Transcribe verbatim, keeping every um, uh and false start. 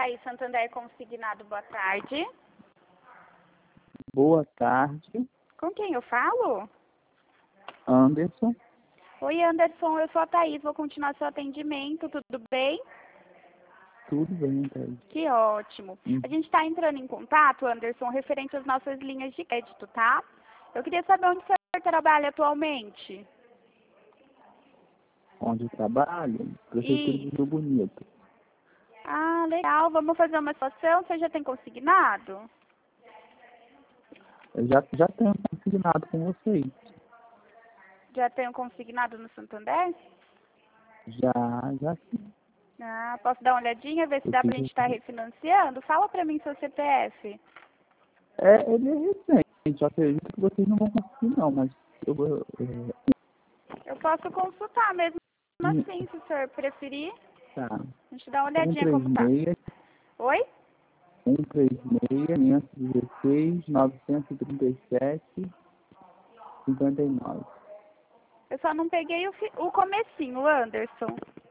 Itaí Santander Consignado, boa tarde. Boa tarde, Com quem eu falo? Anderson. Oi, Anderson, eu sou a Thaís, vou continuar seu atendimento, tudo bem? Tudo bem, Thaís? Que ótimo. Hum. A gente está entrando em contato, Anderson, referente às nossas linhas de crédito, tá? Eu queria saber onde o senhor trabalha atualmente. Onde eu trabalho? Prefeitura de Isso. Rio Bonito. Ah, legal. Vamos fazer uma situação. Você já tem consignado? Eu já, já tenho consignado com vocês. Já tenho consignado no Santander? Já, já sim. Ah, posso dar uma olhadinha, ver se Eu dá pra fiz gente estar refinanciando? Fala pra mim seu C P F. É, ele é recente, eu acredito que vocês não vão conseguir não, mas eu vou... É, Eu posso consultar mesmo hum, assim, se o senhor preferir. tá. A gente dá uma um olhadinha três como tá. seis, Oi? um três seis, quinhentos e dezesseis, novecentos e trinta e sete, cinquenta e nove. Eu só não peguei o, fi- o comecinho, Anderson.